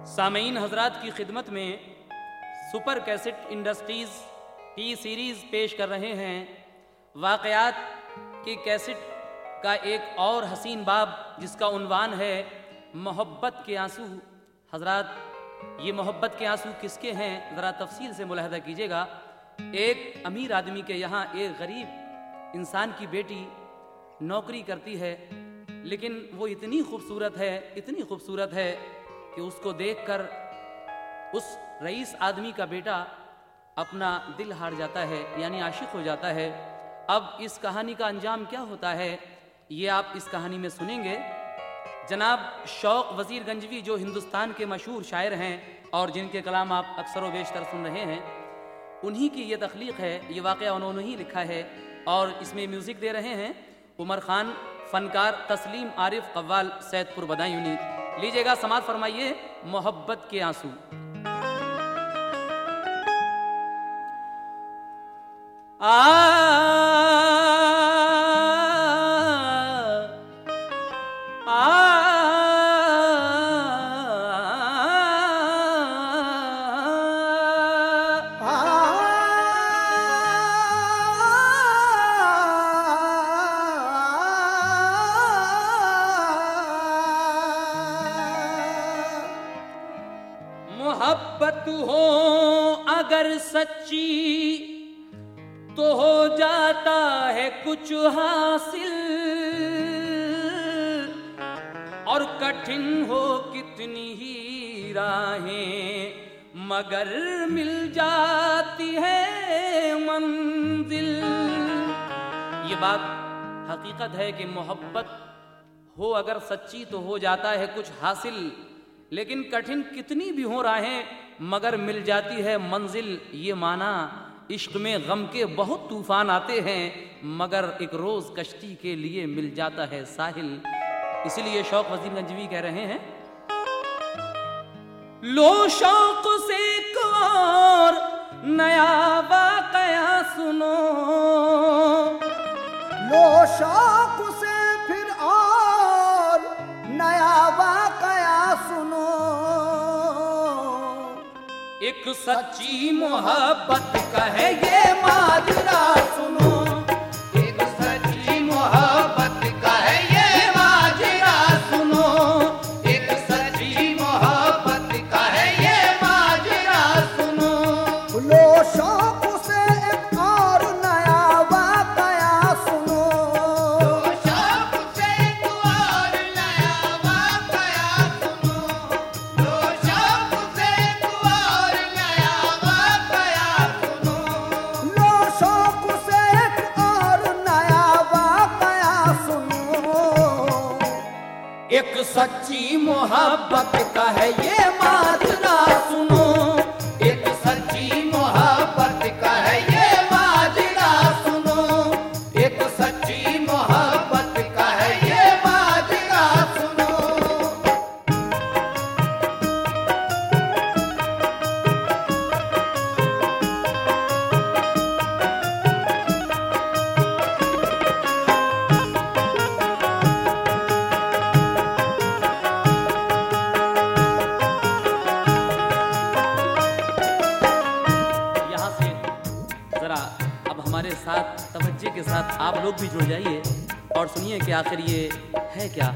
सामईन हजरात की खिदमत में super cassette industries T series पेश कर रहे हैं वाक़यात की कैसेट का एक और हसीन बाब, जिसका उन्वान है मोहब्बत के आंसू। हजरात, ये मोहब्बत के आंसू किसके हैं, ज़रा तफसील से मुलाहदा कीजिएगा। एक अमीर आदमी के यहाँ एक गरीब इंसान की बेटी नौकरी करती है, लेकिन वो इतनी खूबसूरत है कि उसको देखकर उस रईस आदमी का बेटा अपना दिल हार जाता है, यानी आशिक हो जाता है। अब इस कहानी का अंजाम क्या होता है, ये आप इस कहानी में सुनेंगे। जनाब शौक वजीर गंजवी, जो हिंदुस्तान के मशहूर शायर हैं और जिनके कलाम आप अक्सर व बेशतर सुन रहे हैं, उन्हीं की ये तख्लीक है, ये वाक़या उन्होंने ही लिखा है और इसमें म्यूज़िक दे रहे हैं उमर खान, फनकार तस्लीम आरिफ कव्वाल, सैदपुर बदायूनी। लीजिएगा, समात फरमाइए मोहब्बत के आंसू। मोहब्बत हो अगर सच्ची तो हो जाता है कुछ हासिल, और कठिन हो कितनी ही राहें मगर मिल जाती है मंजिल। ये बात हकीकत है कि मोहब्बत हो अगर सच्ची तो हो जाता है कुछ हासिल, लेकिन कठिन कितनी भी हो राहें मगर मिल जाती है मंजिल। ये माना इश्क में गम के बहुत तूफान आते हैं, मगर एक रोज कश्ती के लिए मिल जाता है साहिल। इसीलिए शौक वजीर गंजवी कह रहे हैं, लो शौक से एक और नया वाक़या सुनो, लो शौक से फिर और नया वाक़या सुनो। एक सच्ची मोहब्बत का है ये माजरा सुनो, एक सच्ची मोहब्बत का है ये माजरा सुनो, एक सच्ची मोहब्बत का है ये माजरा सुनो। लो शौक से एक और नया वाक़या सुनो, लो शौक से एक और नया वाक़या सुनो, लो शौक से एक और नया वाक़या सुनो। लो शौक से एक और नया वाक़या सुनो। एक सच्ची मोहब्बत का है ये माजरा सुनो, एक सच्ची मोहब्बत का है ये माजरा सुनो, एक सच्ची मोहब्बत का है ये माजरा सुनो। यहाँ से जरा अब हमारे साथ तवज्जो के साथ आप लोग भी जुड़ जाइए और सुनिए कि आखिर ये है क्या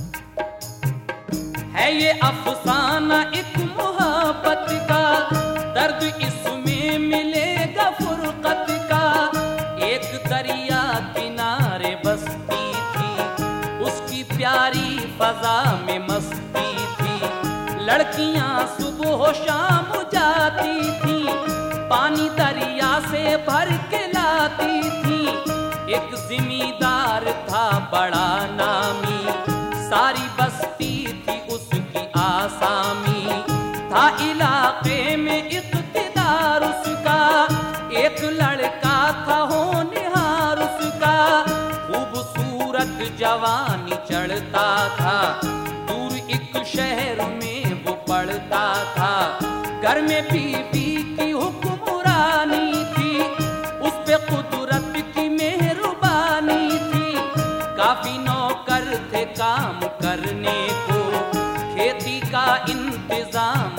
है। ये अफसाना एक मोहब्बत का, दर्द इसमें मिलेगा फुरकत का। एक दरिया किनारे बसती थी, उसकी प्यारी फजा में मस्ती थी। लड़कियां सुबह शाम जाती थी, पानी दरिया से भर के लाती थी। एक जिमीदार था बड़ा नामी, सारी बस्ती थी उसकी आसामी। था इलाके में इक़्तिदार उसका, एक लड़का था होनहार उसका। खूबसूरत जवानी चढ़ता था, दूर एक शहर में वो पढ़ता था। घर में बीवी की हुक्मरानी थी, उस पे कुदरत की मेहरबानी थी। काफी नौकर थे काम करने को, खेती का इंतजाम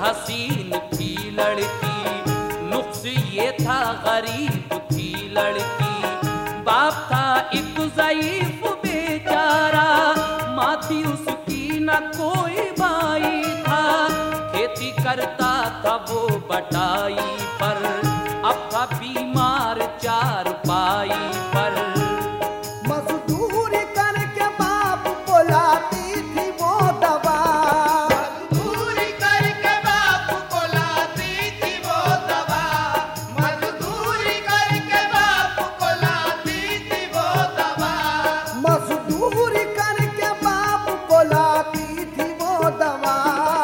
हसीन थी लड़की, नुक्स ये था गरीब थी लड़की। बाप था एक ज़ईफ बेचारा, माँ थी उसकी न कोई भाई था। खेती करता था वो बटाई पर, अब था बीमार चारपाई पर। मजदूरी करके बाप बुलाती थी वो दवा, मजदूरी करके बाप को लाती थी वो दवा, मजदूरी करके बाप को लाती थी वो दवा। मजदूरी करके बाप बुलाती थी वो दवा।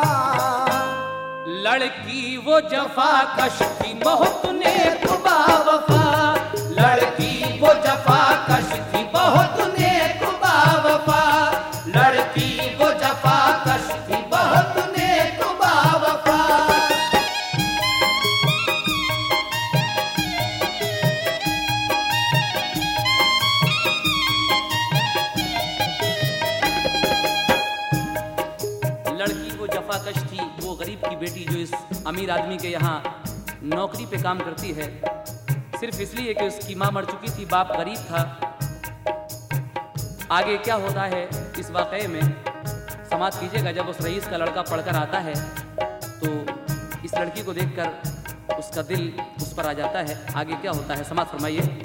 लड़की वो जफाकश थी बहुत नेक बावफा, लड़की वो जफाकश थी बहुत नेक बावफा, लड़की वो जफाकश थी बहुत नेक बावफा। लड़की वो जफाकश थी, वो गरीब की बेटी जो इस अमीर आदमी के यहाँ नौकरी पे काम करती है, सिर्फ इसलिए कि उसकी माँ मर चुकी थी, बाप गरीब था। आगे क्या होता है इस वाक़ये में समाप्त कीजिएगा। जब उस रईस का लड़का पढ़कर आता है तो इस लड़की को देखकर उसका दिल उस पर आ जाता है। आगे क्या होता है समाप्त फरमाइए।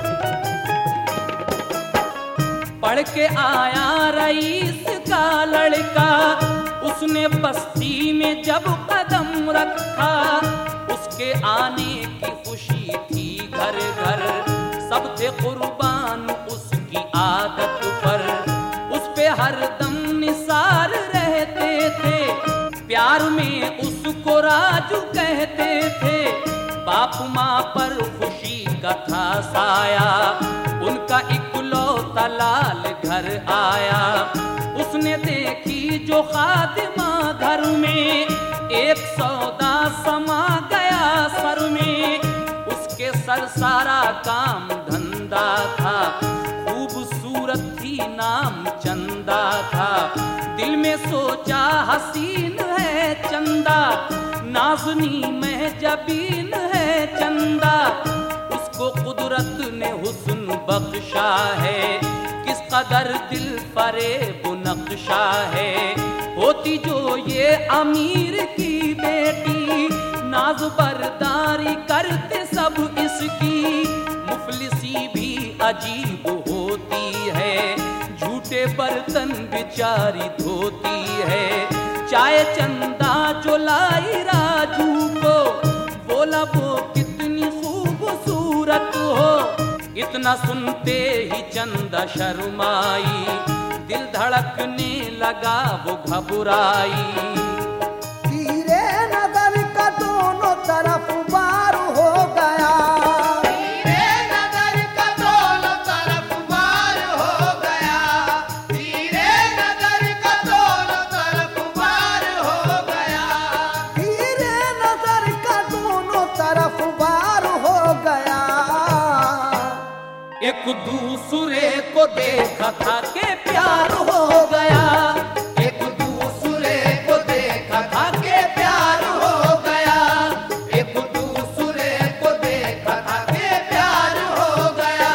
पढ़ के आया रईस का लड़का, उसने बस्ती में जब कदम रखा, उसके आने की खुशी थी घर घर, सब थे कुर्बान उसकी आदत पर। उस पे हरदम निसार रहते थे, प्यार में उसको राजू कहते थे। बाप माँ पर खुशी का था साया, उनका इकलौता लाल घर आया। उसने देखी जो खातिमा घर में, एक सौदा समा गया सर में। उसके सर सारा काम धंधा था, खूबसूरत थी नाम चंदा था। दिल में सोचा हसीन है चंदा, नाज़नी में जबीन है चंदा। उसको कुदरत ने हुस्न बख्शा है, किस कदर दिल फरेब नक्शा है। होती जो ये अमीर की बेटी, नाज बरदारी करते सब इसकी। मुफलिसी भी अजीब होती है, झूठे बर्तन बेचारी धोती है। चाय चंदा जो लाई राजू को, बोला वो कितनी खूबसूरत हो। इतना सुनते ही चंदा शर्माई, दिल धड़कने लगा वो घबराई। तीरे नजर का दोनों तरफ वार हो गया, तीरे नजर का दोनों तरफ वार हो गया, तीरे नजर का दोनों तरफ वार हो गया। तीरे नजर का दोनों तरफ वार हो गया। एक दूसरे को देखा था के प्यार हो गया, एक दूसरे को देखा था के प्यार हो गया, एक दूसरे को देखा था के प्यार हो गया।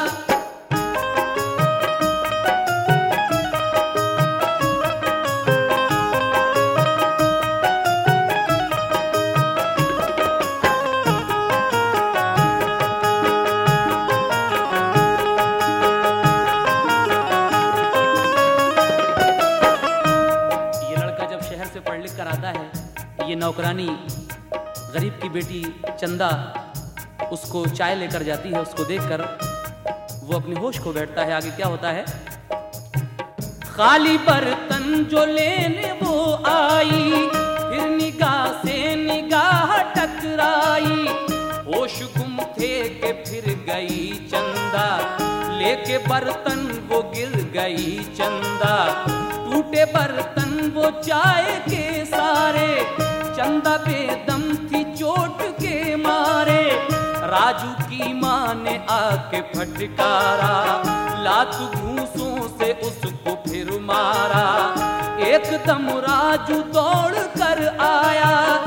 ये नौकरानी गरीब की बेटी चंदा उसको चाय लेकर जाती है। उसको देखकर वो अपने होश खो बैठता है। आगे क्या होता है? खाली बर्तन जो लेने वो आई, फिर निगाह से निगाह टकराई। होश गुम थे के फिर गई चंदा, लेके बर्तन वो गिर गई चंदा। टूटे बर्तन वो चाय के सारे, चंदा बेदम थी चोट के मारे। राजू की माँ ने आके फटकारा, लात घूंसों से उसको फिर मारा। एकदम राजू दौड़ कर आया,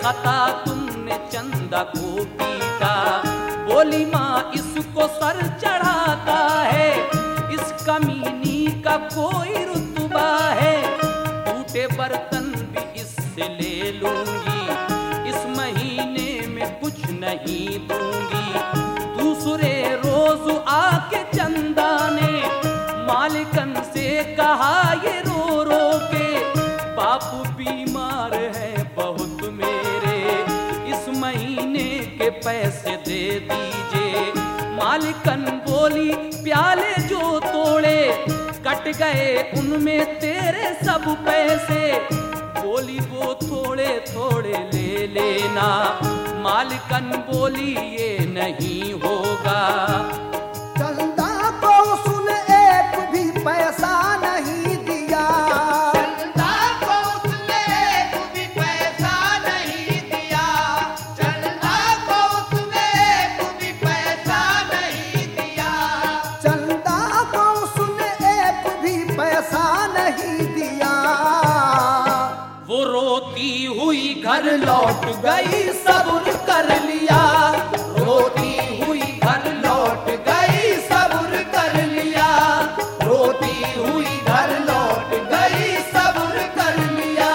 खता तुमने चंदा को पीटा। बोली माँ इसको सर चढ़ाता है, इस कमीनी का कोई रुतबा है। टूटे बर्तन भी इससे ले लूंगी, इस महीने में कुछ नहीं दूंगी। दूसरे रोज आके चंदा ने मालिकन से कहा ये रो रो के, बापू बीमार है बहुत मेरे, इस महीने के पैसे दे दीजिए। मालिकन बोली प्याले जो तोड़े कट गए उनमें तेरे सब पैसे। बोली वो थोड़े थोड़े ले लेना, मालिकन बोली ये नहीं होगा। चंदा को उसने एक भी पैसा नहीं दिया, चंदा को उसने एक भी पैसा नहीं दिया, चंदा को उसने एक भी पैसा नहीं दिया, चंदा को उसने एक भी पैसा नहीं दिया। वो रोती हुई घर लौट गई, सब्र कर लिया। रोती हुई घर लौट गई, सब्र कर लिया, रोती हुई घर लौट गई, सब्र कर लिया।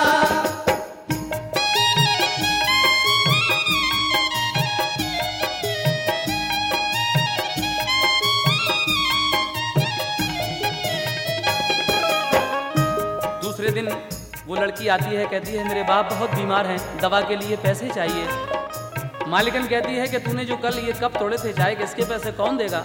दूसरे दिन वो लड़की आती है, कहती है मेरे बाप बहुत बीमार हैं, दवा के लिए पैसे चाहिए। मालिकन कहती है कि तूने जो कल ये कप तोड़े थे चाय के, इसके पैसे कौन देगा?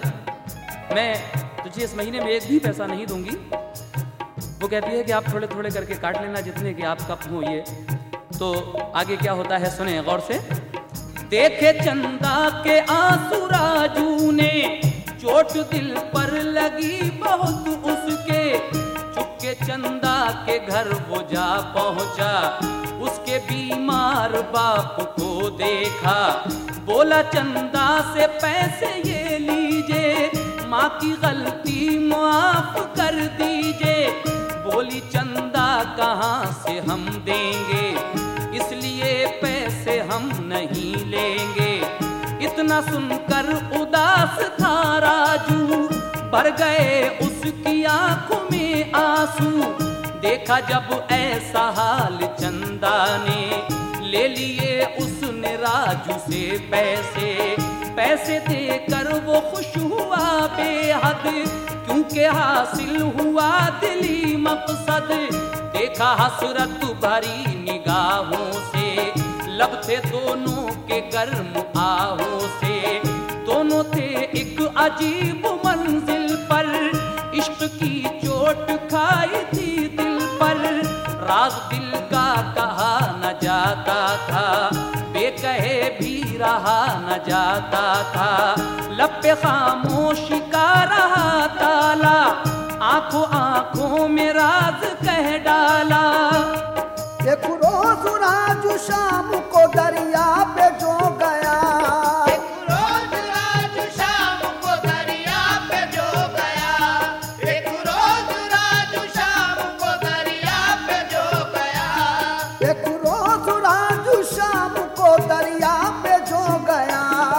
मैं तुझे इस महीने में एक भी पैसा नहीं दूंगी। वो कहती है कि आप थोड़े थोड़े करके काट लेना जितने कि आप कप हो ये। तो आगे क्या होता है सुने गौर से। देखे चंदा के आंसू राजू ने, चोट दिल पर लगी बहुत उसके। चुपके चंदा के घर वो जा पहुंचा, उसके बीमार बाप को देखा। बोला चंदा से पैसे ये लीजिए, माँ की गलती माफ कर दीजिए। बोली चंदा कहाँ से हम देंगे, इसलिए पैसे हम नहीं लेंगे। इतना सुनकर उदास था राजू, भर गए उसकी आंखों में आंसू। देखा जब ऐसा हाल चंदा ने, ले लिए उसने राजू से पैसे। पैसे देकर वो खुश हुआ बेहद, क्योंकि हासिल हुआ दिली मकसद। देखा हसरत भरी निगाहों से, लब थे दोनों के गर्म आहों से। दोनों थे एक अजीब मंजिल पर, इश्क की चोट खाई थी दिल पर। राज दिल का कहा न जाता था, बेकहे भी रहा न जाता था। लब पे खामोशी का रहा ताला, आंखों आंखों में राज कह डाला। एक रोज राजू शाम को दरिया पे जो गया, एक रोज राजू शाम को दरिया पे जो गया, एक रोज राजू शाम को दरिया पे जो गया, एक रोज राजू शाम को दरिया पे जो गया।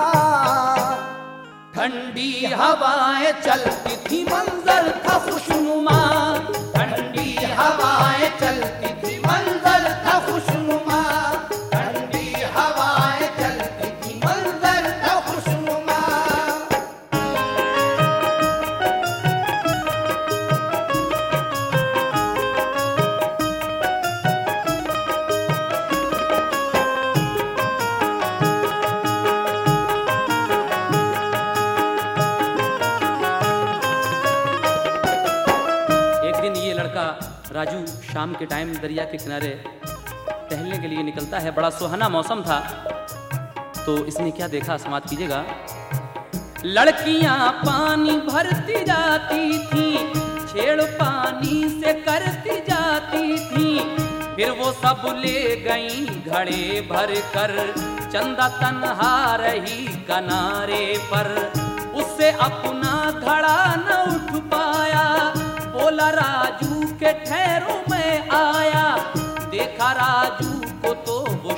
ठंडी हवाएं चलती थी, मंजर था खुशनुमा। ठंडी हवाएं चलती थी, मंजर था खुशनुमा। ठंडी हवाएं चलती थी, मंजर था खुशनुमा। एक दिन ये लड़का राजू शाम के टाइम दरिया के किनारे टहलने के लिए निकलता है। बड़ा सुहाना मौसम था। तो इसने क्या देखा समाप्त कीजिएगा। लड़कियां पानी भरती जाती थी, छेड़ पानी से करती जाती थी। फिर वो सब ले गई घड़े भर कर, चंदा तन्हा रही किनारे पर। उससे अपना घड़ा न उठ पाया, बोला राजू के ठहरो मैं आया। देखा राजू को तो वो शर्म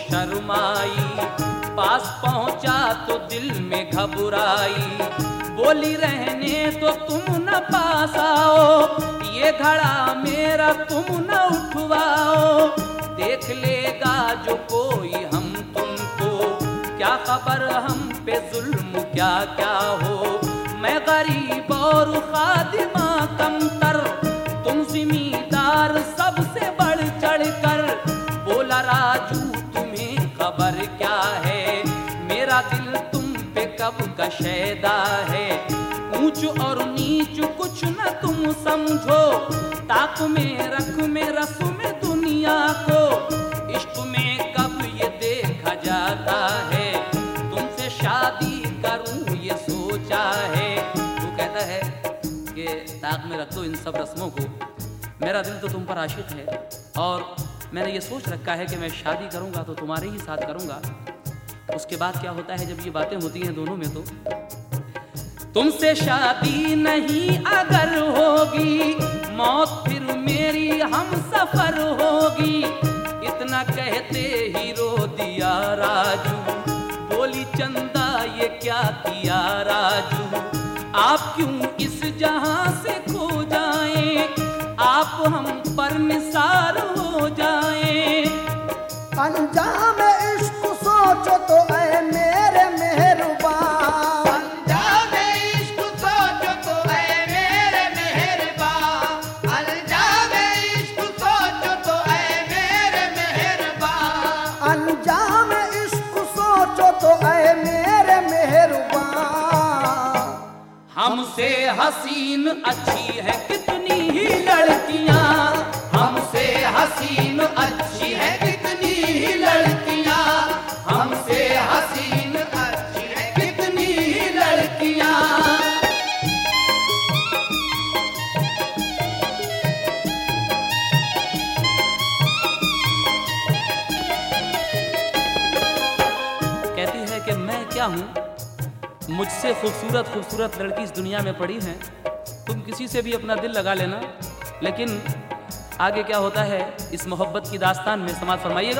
शर्माई, पास पहुंचा तो दिल में घबराई, बोली रहने तो तुम न पास आओ, ये घड़ा मेरा तुम न उठवाओ, देख लेगा जो कोई हम तुमको, क्या खबर हम पे जुल्म क्या क्या हो, मैं गरीब और खादिमा कमतर, तुम जिम्मेदार सबसे बढ़ चढ़ कर, बोला राजू तुम्हें खबर क्या है, मेरा दिल तुम पे कब का शैदा है, ऊंच और नीच कुछ न तुम समझो, ताक में रख में रस में दुनिया को, इश्क में कब ये देखा जाता है, तुमसे शादी करूं ये सोचा है। वो कहता है कि ताक में रख दो इन सब रस्मों को, मेरा दिल तो तुम पर आशिक है और मैंने ये सोच रखा है कि मैं शादी करूंगा तो तुम्हारे ही साथ करूंगा। उसके बाद क्या होता है जब ये बातें होती हैं दोनों में, तो तुमसे शादी नहीं अगर होगी, मौत फिर मेरी हम सफर होगी, इतना कहते ही रो दिया राजू, बोली चंदा ये क्या किया राजू, आप क्यों इस जहां से खो जाएं, आप हम पर निसार हो जाएं, अंजाम इश्क सोचो तो ऐ मेरे मेहरबान, अंजाम इश्क सोचो तो ऐ मेरे मेहरबान, अंजाम इश्क सोचो तो ऐ मेरे मेहरबान, अंजाम इश्क सोचो तो ऐ मेरे मेहरबान, हमसे हसीन अच्छी है कितनी ही लड़कियां, हमसे हसीन अच्छी है कितनी ही लड़कियां, हमसे हसीन अच्छी है कितनी ही लड़कियां, कहती है कि मैं क्या हूँ, मुझसे खूबसूरत खूबसूरत लड़की इस दुनिया में पड़ी हैं, तुम किसी से भी अपना दिल लगा लेना। लेकिन आगे क्या होता है इस मोहब्बत की दास्तान में, समाज फरमाइएगा।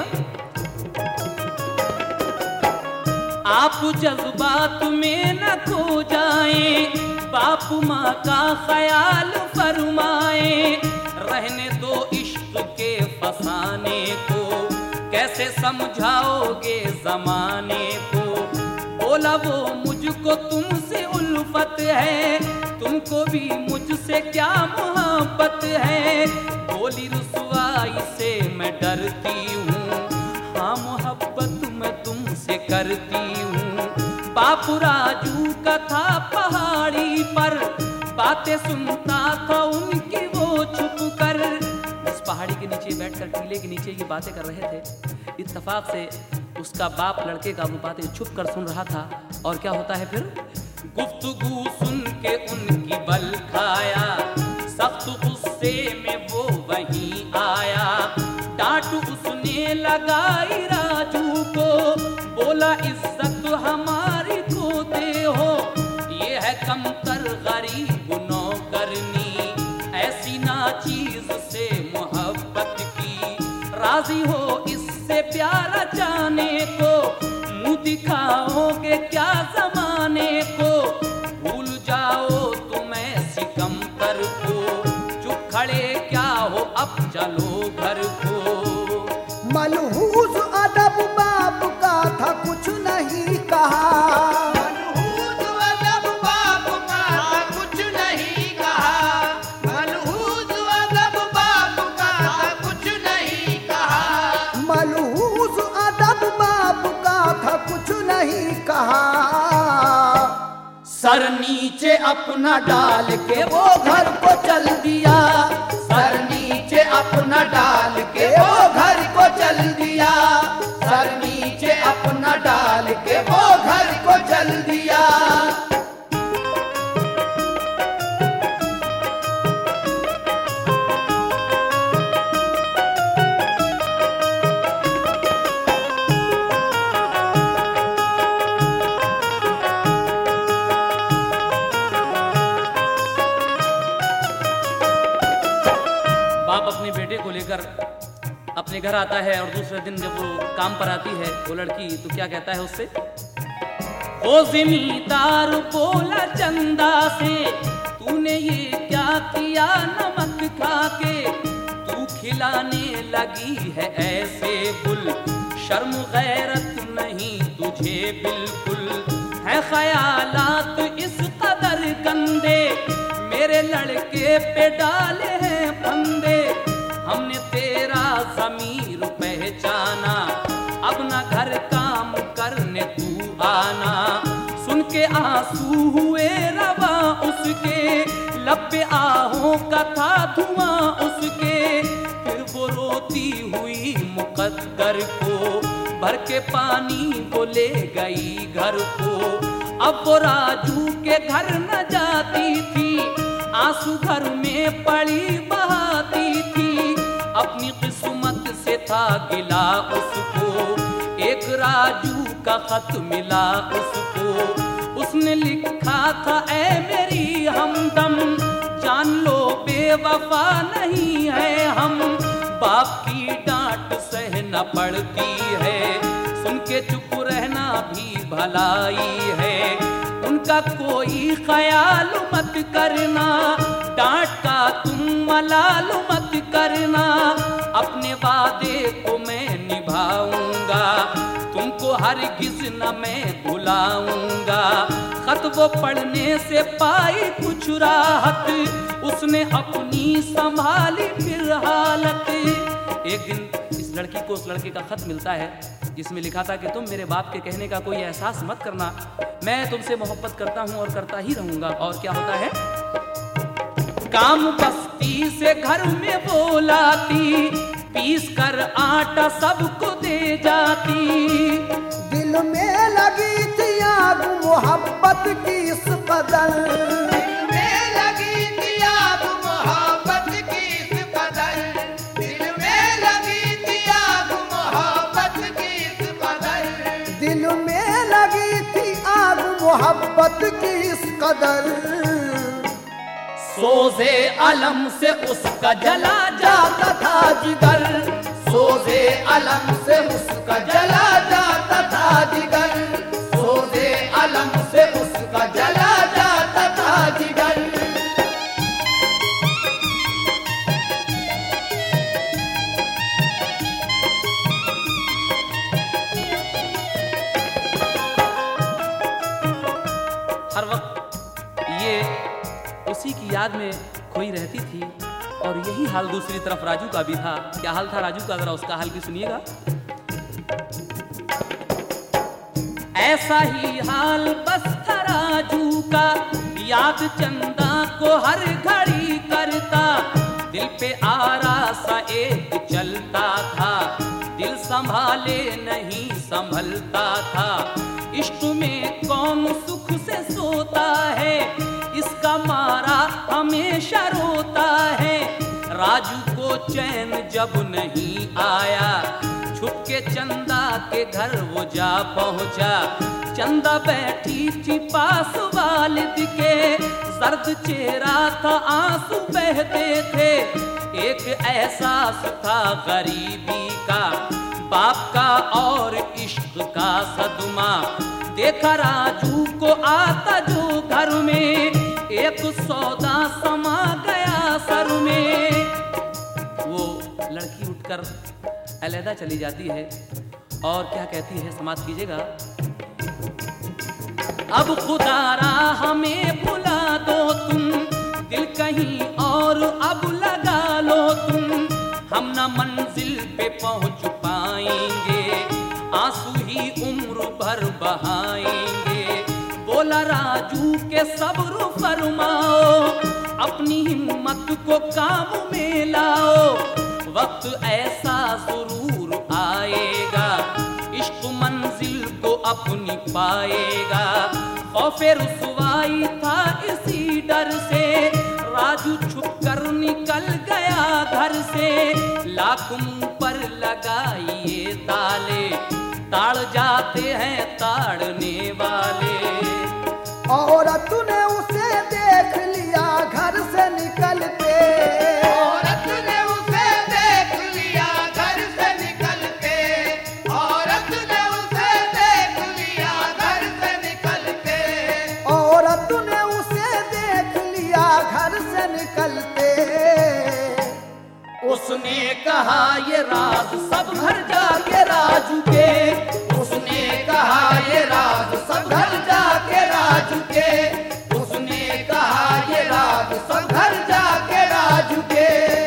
आप जज्बात में न खो जाएं, बाप माँ का ख्याल फरमाएं, रहने दो इश्क के फसाने को, कैसे समझाओगे जमाने को, बोला वो मुझको तुमसे उल्फत है, तुमको भी मुझसे क्या मोहब्बत है, बोली रुसवाई से मैं डरती हूँ, हाँ मोहब्बत मैं तुमसे करती हूँ, बापू राजू का था पहाड़ी पर, बातें सुनता था उनकी वो छुप कर, उस पहाड़ी के नीचे बैठकर टीले के नीचे ये बातें कर रहे थे, इत्तेफाक से उसका बाप लड़के का वो बातें छुप कर सुन रहा था। और क्या होता है फिर, गुफ्तगू सुन के उनकी बल खाया, सख्त गुस्से में वो वहीं आया, डांट उसने लगाई राजू को, बोला इज्जत हमारी को दे हो, ये है कमतर गरीब नौकरनी, ऐसी ना चीज से मोहब्बत की, राजी हो इससे प्यारा जाने को, मुंह दिखाओगे क्या जमाने को, भूल जाओ तुम ऐसी कमतर को, चुप खड़े क्या हो अब चलो घर को। मलहूज अदब बाप का था कुछ नहीं कहा, मनहूस अदब बाप का था कुछ नहीं कहा, मनहूस अदब बाप का था कुछ नहीं कहा, मलहूज अदब बाप का था कुछ नहीं कहा, सर नीचे अपना डाल के वो घर को चल दिया, सर नीचे अपना डाल के वो घर को चल दिया, सर नीचे अपना डाल के वो घर को चल दिया, बाप अपने बेटे को लेकर अपने अपने घर आता है और दूसरे दिन जब वो काम पर आती है वो लड़की, तो क्या कहता है उससे? वो जिमीदार बोला चंदा से, तूने ये क्या किया नमक खाके, तू खिलाने लगी है ऐसे गुल, शर्म गैरत नहीं तुझे बिल्कुल, है ख्यालात इस कदर गंदे, मेरे लड़के पे डाले हैं फंदे, हमने तेरा ज़मीर पहचाना, अब ना घर काम करने तू आना। सुन के आंसू हुए रवा उसके, लब पे आहों का था धुआं उसके, फिर वो रोती हुई मुकद्दर को भर के पानी को ले गई घर को। अब वो राजू के घर न जाती थी, आंसू घर में पड़ी बहाती थी, अपनी किस्मत से था गिला उसको, एक राजू का खत मिला उसको, उसने लिखा था ऐ मेरी हमदम, जान लो बेवफा नहीं है हम, बाप की डांट सहना पड़ती है, सुन के चुप रहना भी भलाई है, उनका कोई ख्याल मत करना, डांट का तुम मलाल मत करना, अपने वादे को मैं निभाऊंगा, तुमको हरगिज़ न मैं भुलाऊंगा। खत वो पढ़ने से पाई कुछ राहत, उसने अपनी संभाली फिर हालत। एक दिन इस लड़की को उस लड़के का खत मिलता है जिसमें लिखा था कि तुम मेरे बाप के कहने का कोई एहसास मत करना, मैं तुमसे मोहब्बत करता हूँ और करता ही रहूंगा। और क्या होता है? काम बस्ती से घर में वो लाती, पीस कर आटा सबको दे जाती, दिल में लगी थी आग मोहब्बत की इस कदर, दिल में लगी थी आग मोहब्बत की इस कदर, दिल में लगी थी आग मोहब्बत की इस कदर, दिल में लगी थी आग मोहब्बत की इस कदर, सोज़े अलम से उसका जला जाता था जिगर, सोज़े अलम से उसका जला जाता था जिगर, सोज़े अलम से उसका जला जाता था जिगर। हर वक्त ये उसी की याद में खोई रहती थी और यही हाल दूसरी तरफ राजू का भी था। क्या हाल था राजू का, जरा उसका हाल भी सुनिएगा। ऐसा ही हाल बस था राजू का, याद चंदा को हर घड़ी करता, दिल पे आरा सा एक चलता था, दिल संभाले नहीं संभलता था, इश्क में कौन सुख से सोता है, इसका मारा हमेशा रोता है, राजू को चैन जब नहीं आया, छुप के चंदा के घर वो जा पहुंचा, चंदा बैठी थी पास वालिद के, जर्द चेहरा था आंसू बहते थे, एक एहसास था गरीबी का, बाप का और इश्क का सदमा, देखा राजू को आता जो घर में, एक सौदा समा गया सर में। वो लड़की उठकर अलहदा चली जाती है और क्या कहती है, समाप्त कीजिएगा। अब खुदारा हमें भुला दो तुम, दिल कहीं और अब लगा लो तुम, हम न मंजिल पे पहुंच पाएंगे, आंसू ही उम्र भर बहाएंगे, बोला राजू के सब्र फरमाओ, अपनी हिम्मत को काम में लाओ, वक्त ऐसा जरूर आएगा, इश्क मंजिल को अपनी पाएगा, खौफे रुसवाई था इसी डर से, राजू छुप कर निकल गया घर से, लाख मुंह पर लगाइए ताले, ताड़ जाते हैं ताड़ने वाले। औरत ने उसे देख लिया घर से निकलते, औरत ने उसे देख लिया घर से घर से निकलते। उसने कहा ये राज सब घर जाके राजू के, उसने कहा ये राज सब घर जाके राजू के, उसने कहा ये राज सब घर जाके राजू के।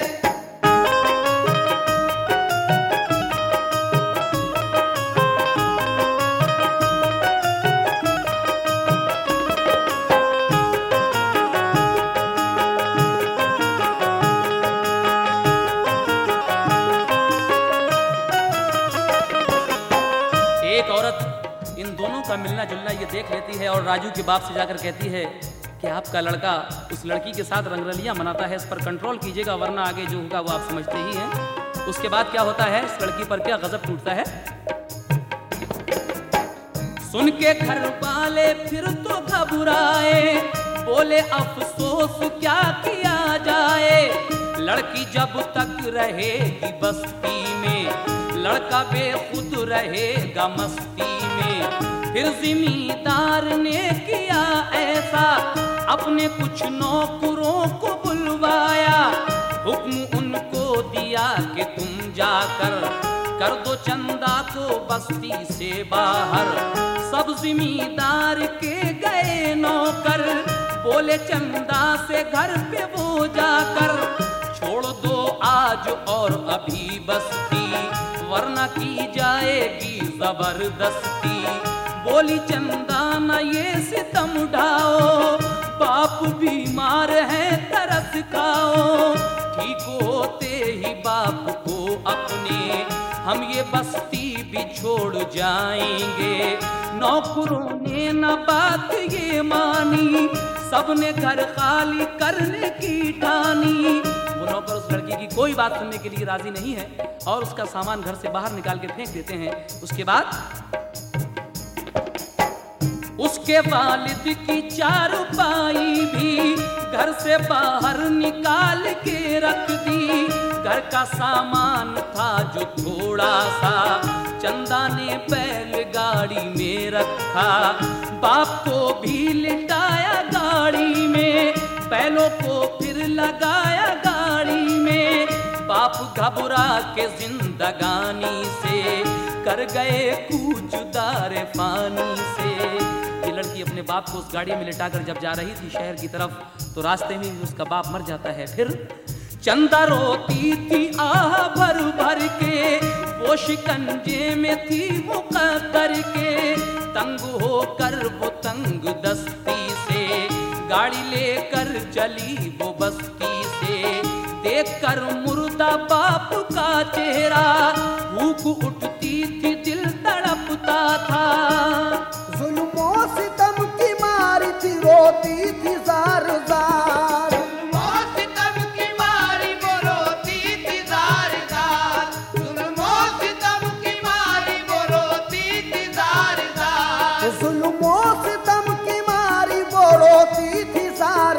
एक औरत इन दोनों का मिलना जुलना ये देख लेती है और राजू के बाप से जाकर कहती है कि आपका लड़का उस लड़की के साथ रंगरलियां मनाता है, इस पर कंट्रोल कीजिएगा वरना आगे जो होगा वो आप समझते ही हैं। उसके बाद क्या होता है, इस लड़की पर क्या गजब टूटता है। सुन के घर वाले फिर तो घबराए, बोले अफसोस क्या किया जाए। लड़की जब तक रहेगी बस्ती में, लड़का बेखुद रहेगा मस्ती में। फिर जिम्मेदार ने किया ऐसा, अपने कुछ नौकरों को बुलवाया। हुक्म उनको दिया कि तुम जाकर कर दो चंदा को बस्ती से बाहर। सब जिम्मेदार के गए नौकर, बोले चंदा से घर पे वो जाकर छोड़ दो आज और अभी बस्ती, वरना की जाएगी जबरदस्ती। बोली चंदा न ये सितम उठाओ, बाप बीमार है तरस खाओ। ठीक होते ही बाप को अपने हम ये बस्ती भी छोड़ जाएंगे। नौकरों ने न बात ये मानी, सबने घर खाली करने की ठानी। वो नौकर उस लड़की की कोई बात सुनने के लिए राजी नहीं है और उसका सामान घर से बाहर निकाल के फेंक देते हैं। उसके बाद उसके वालिद की चारपाई भी घर से बाहर निकाल के रख दी। घर का सामान था जो थोड़ा सा, चंदा ने बैलगाड़ी में रखा। बाप को भी लिटाया गाड़ी में, बैलों को फिर लगाया गाड़ी में। बाप घबरा के जिंदगानी से कर गए कूचदार पानी से। ये लड़की अपने बाप को उस गाड़ी में लिटाकर जब जा रही थी शहर की तरफ, तो रास्ते में ही उसका बाप मर जाता है। फिर चंदा रोती थी आह भर भर के, वो शिकंजे में थी वो करके। तंग होकर वो तंग दस्ती से गाड़ी लेकर चली वो बस्ती से। देखकर मुर्दा बाप का चेहरा भूख उठती थी, दिल तड़पता था। जुल्मों सितम की मारी थी, रोती थी जार जार। जुल्मों सितम की मारी वो रोती थी जार जार। जुल्मों सितम की मारी वो रोती थी जार जार। जुल्मों सितम की मारी वो रोती थी जार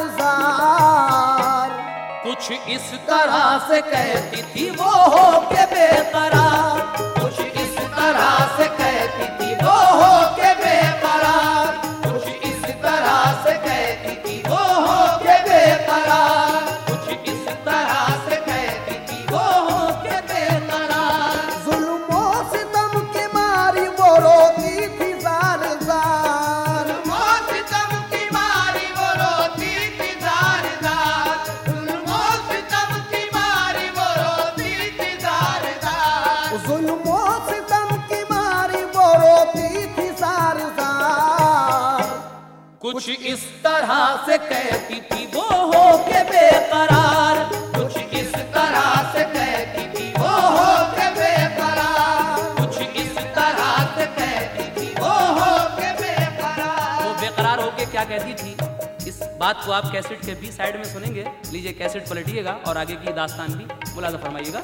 जार। कुछ इस तरह से कहती थी वो हो के बेकरार। कुछ इस तरह से कहती थी वो हो के बेकरार। कुछ इस तरह से कहती थी वो हो के बेकरार। कुछ इस तरह से कहती थी वो हो के बेकरार। जुल्मों सितम की मारी वो रोती थी जार जार। जुल्मों सितम की मारी वो रोती थी जार जार। जुल्मों सितम की मारी वो रोती थी जार जार। जुल्मों सितम की मारी वो रोती थी जार जार। कुछ इस तरह से कहती थी वो हो के बेकरार। कुछ इस तरह से कहती थी वो हो के बेकरार। कुछ इस तरह से कहती थी वो हो के बेकरार। वो बेकरार होके क्या कहती थी, इस बात को आप कैसेट के बी साइड में सुनेंगे। लीजिए कैसेट पलटिएगा और आगे की दास्तान भी मुलाजा फरमाइएगा।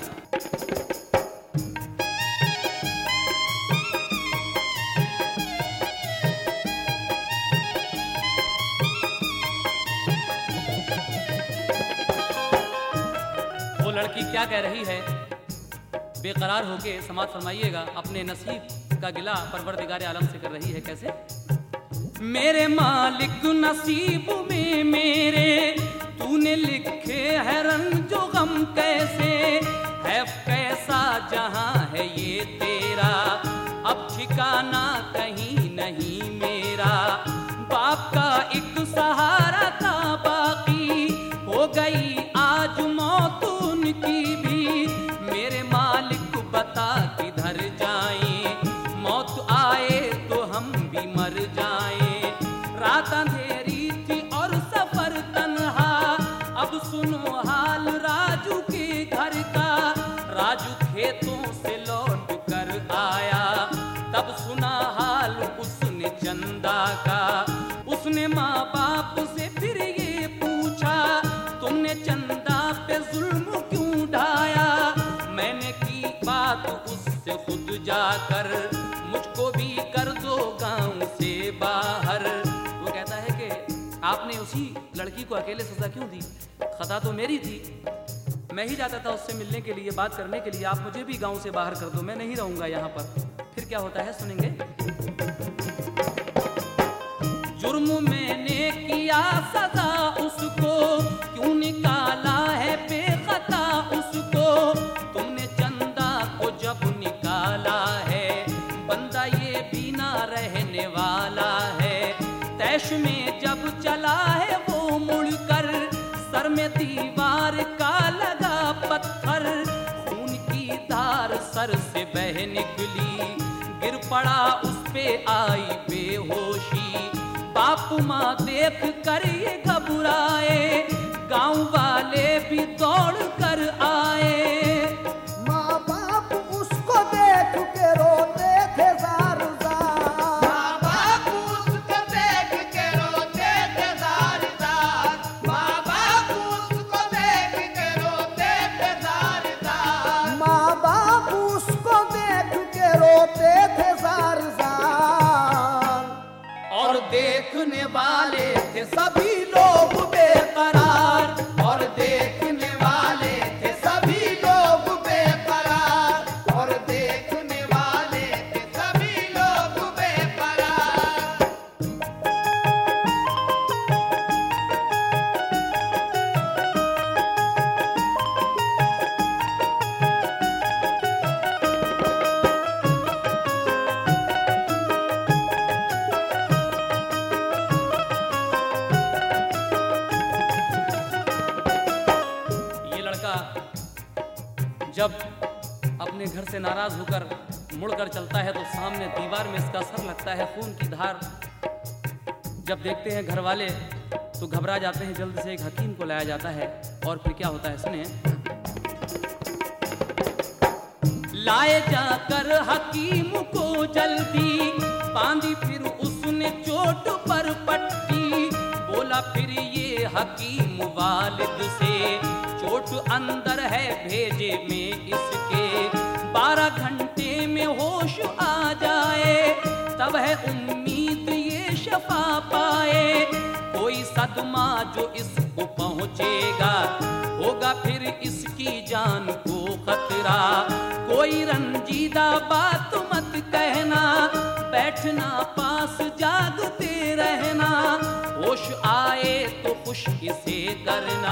वो लड़की क्या कह रही है, बेकरार होके समाज फरमाइएगा। अपने नसीब का गिला परवरदिगार आलम से कर रही है। कैसे? मेरे मालिक नसीब में मेरे कैसे है कैसा जहां है ये तेरा, अब ठिकाना कहीं नहीं मेरा। बाप का एक सहारा था बाकी, हो गई आज मौत उनकी भी। मेरे मालिक बता किधर जाएं, मौत आए तो हम भी मर जाएं। रात अंधेरी थी और सफर तन्हा, अब सुनो हाल राजू के घर का। राजू खेतों से लौट कर आया, तब सुना हाल उसने चंदा का। उसने माँ बाप से फिर ये पूछा, तुमने चंदा पे जुल्म क्यों ढाया। मैंने की बात उससे खुद जाकर, मुझको भी कर दो गांव से बाहर। वो कहता है कि आपने उसी लड़की को अकेले सजा क्यों दी, खता तो मेरी थी। मैं ही जाता था उससे मिलने के लिए, बात करने के लिए। आप मुझे भी गांव से बाहर कर दो, मैं नहीं रहूंगा यहाँ पर। फिर क्या होता है सुनेंगे। जुर्म मैंने किया सजा उसको, क्यों निकाला है बेखता उसको। तुमने चंदा को जब निकाला है, बंदा ये भी ना रहने वाला है। तैश में जब चला है वो मुड़कर, सर में दीवार का लगा पत्थर। खून की धार सर से बह निकली, गिर पड़ा उस पे आई बेहोशी। बाप माँ देख कर ये घबराए, गांव वाले भी दौड़ कर आए। माँ बाप उसको देख के रोते थे जार जार। माँ बाप उसको देख के रोते थे जार जार। माँ बाप उसको देख के रोते थे जार जार। माँ बाप उसको देख के रोते थे जार जार। और देखने वाले थे सभी लोग बेकरार, और देखने वाले थे सभी लोग बेकरार, और देखने वाले थे सभी लोग बेकरार। ये लड़का जब अपने घर से नाराज होकर मुड़कर चलता है तो सामने दीवार में इसका सर लगता है, खून की धार। जब देखते हैं घर वाले तो घबरा जाते हैं, जल्द से एक हकीम को लाया जाता है। और फिर क्या होता है सुने। लाए जाकर हकीम को जल्दी, बांधी फिर उसने चोट पर पट्टी। बोला फिर ये हकीम वालिद से, चोट अंदर है भेजे में इसके। 12 घंटे में होश आ जाए, तब है उम्मीद ये शफा पाए। कोई सदमा जो इसको पहुंचेगा, होगा फिर इसकी जान को खतरा। कोई रंजीदा बात मत कहना, बैठना पास जागते रहना। होश आए तो खुश इसे करना,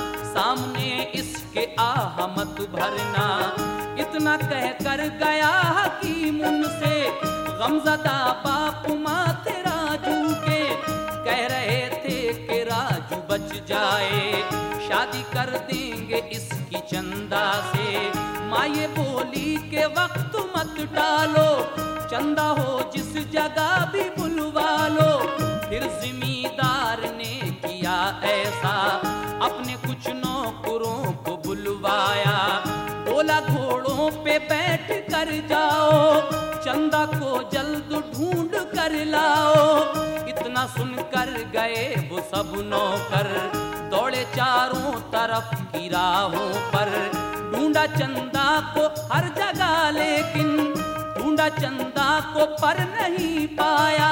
सामने इसके आह मत भरना। इतना कह कर गया हकीम उनसे, गमज़दा बाप माँ तेरा राजू के। कह रहे थे कि राजू बच जाए, शादी कर देंगे इसकी चंदा से। माँ ये बोली के वक्त मत टालो, चंदा हो जिस जगह भी बुलवा लो। फिर जिमीदार ने किया ऐसा, अपने कुछ नौकरों को बुलवाया। बोला घोड़ों पे बैठ कर जाओ, चंदा को जल्द ढूंढ कर लाओ। इतना सुनकर गए वो सब नौकर, दौड़े चारों तरफ की राहों पर। ढूंढा चंदा को हर जगह लेकिन, ढूंढा चंदा को पर नहीं पाया।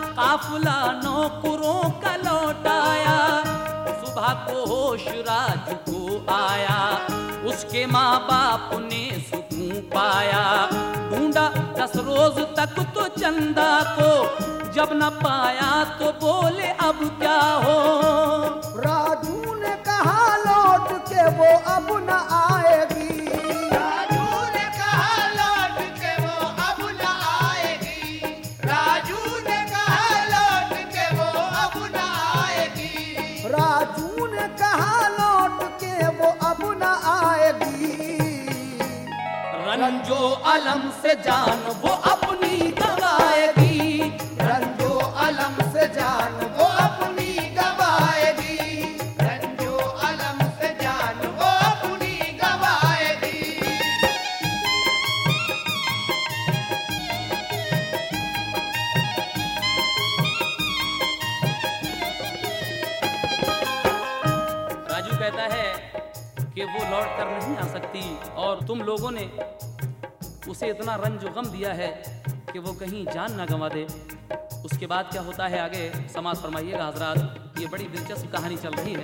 काफिला नौकरों का लौटाया, सुबह को होश राजू को आया। उसके माँ बाप ने सुकून पाया। ढूंढा 10 रोज तक तो चंदा को, जब न पाया तो बोले अब क्या हो। राजू ने कहा लौट के वो अब न कहा लौट के वो अब न आएगी। रंजो अलम से जान वो अपनी गवाएगी, रंजो अलम से जान वो अपनी गवाएगी, रंजो अलम से जान वो अपनी गवाएगी। राजू कहता है कि वो लौट कर नहीं आ सकती और तुम लोगों ने उसे इतना रंज गम दिया है कि वो कहीं जान ना गंवा दे। उसके बाद क्या होता है आगे समाज फरमाइएगा हजरात, ये बड़ी दिलचस्प कहानी चल रही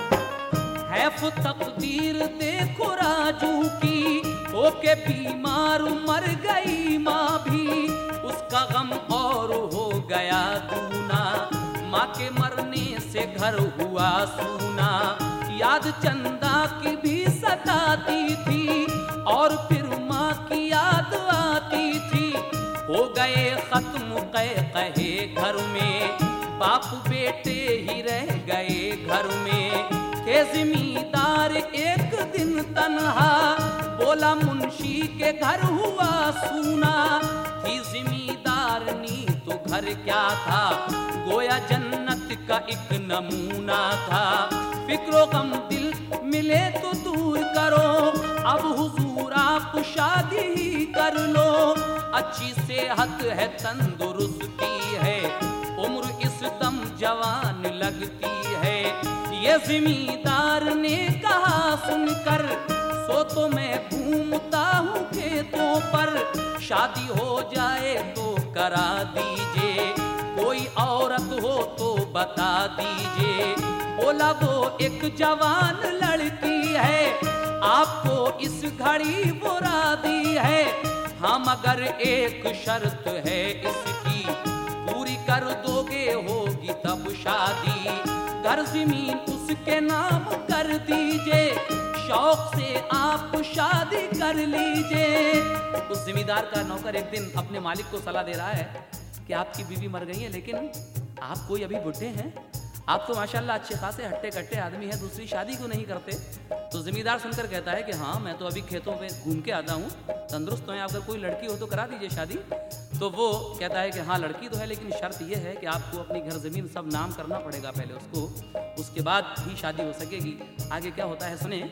है। तकदीर देखो राजू की, होके बीमार मर गई माँ भी, उसका गम और हो गया दूना, माँ के मरने से घर हुआ सूना, याद चंदा की भी सताती थी और फिर माँ की याद आती थी। हो गए खत्म कहे घर में, बाप बेटे ही रह गए घर में। थे जिमीदार एक दिन तन्हा, बोला मुंशी के घर हुआ सूना, थी जिमीदारनी तो घर क्या था, गोया जन्नत का एक नमूना था। फिक्रो गम दिल मिले तो दूर करो, अब हुजूर आप शादी ही कर लो, अच्छी सेहत है तंदुरुस्ती है, उम्र इस दम जवान लगती है। ये जिमीदार ने कहा सुनकर, सो तो मैं घूमता हूँ खेतों पर, शादी हो जाए तो करा दीजिए, कोई औरत हो तो बता दीजिए। बोला वो एक जवान लड़की है, आपको इस घड़ी बुरा दी है, हाँ मगर एक शर्त है इसकी, पूरी कर दोगे होगी तब शादी, घर जमीन उसके नाम कर दीजिए, शौक से आप शादी कर लीजिए। उस जिम्मेदार का नौकर एक दिन अपने मालिक को सलाह दे रहा है कि आपकी बीवी मर गई है, लेकिन आप कोई अभी बुढ़े हैं, आप तो माशाल्लाह अच्छे खासे हट्टे कट्टे आदमी हैं, दूसरी शादी क्यों नहीं करते? तो जिम्मेदार सुनकर कहता है कि हाँ मैं तो अभी खेतों में घूम के आता हूँ, तंदुरुस्त तो है, अगर कोई लड़की हो तो करा दीजिए शादी। तो वो कहता है कि हाँ लड़की तो है, लेकिन शर्त ये है कि आपको अपनी घर जमीन सब नाम करना पड़ेगा पहले उसको, उसके बाद ही शादी हो सकेगी। आगे क्या होता है सुने।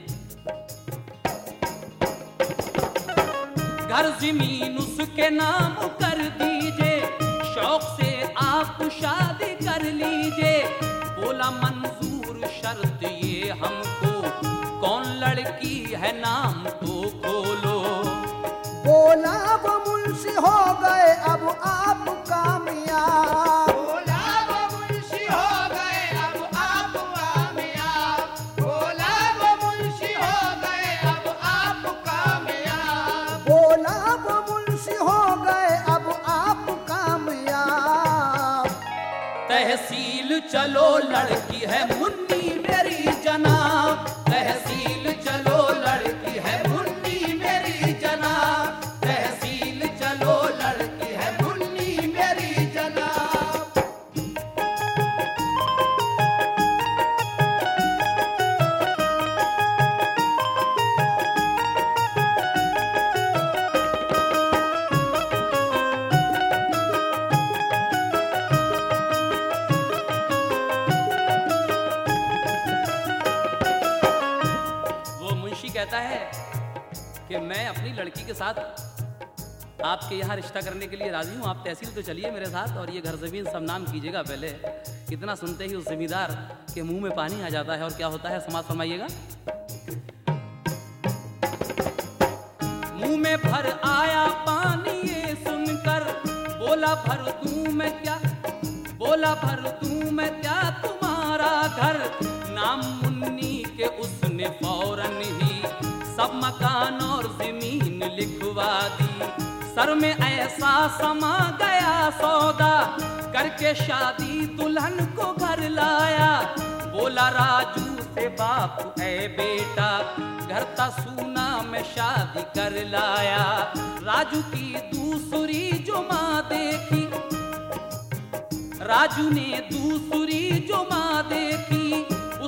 घर जमीन उसके नाम कर दीजिए, शौक से आप शादी कर लीजिए। बोला मंजूर शर्त ये हमको, कौन लड़की है नाम तो खोलो। बोला वो मुंशी हो गए अब आप कामयाब, बोला वो मुंशी हो गए अब आप कामयाब, बोला वो मुंशी हो गए अब आप कामयाब, बोला वो मुंशी हो गए अब आप कामयाब। तहसील चलो लड़की है मुन्नी मेरी जनाब, तहसील चलो लड़की है मुन्नी मेरी जनाब, तहसील चलो लड़की है मुन्नी मेरी जनाब। कहता है कि मैं अपनी लड़की के साथ आपके यहाँ रिश्ता करने के लिए राजी हूँ, आप तहसील तो चलिए मेरे साथ और ये घर जमीन सब नाम कीजिएगा पहले। इतना सुनते ही उस जमींदार के मुंह में पानी आ जाता है और क्या होता है समाज फरमाइएगा। मुंह में भर आया पानी ये सुनकर, बोला भर दूं मैं क्या, बोला भर दूं मैं क्या तुम्हारा घर। नाम मुन्नी के उसने फौरन ही सब मकान और जमीन लिखवा दी। सर में ऐसा समा गया सौदा, करके शादी दुल्हन को घर लाया। बोला राजू से बाप ऐ बेटा, घर का सूना में शादी कर लाया। राजू की दूसरी जो माँ देखी, राजू ने दूसरी जो माँ देखी,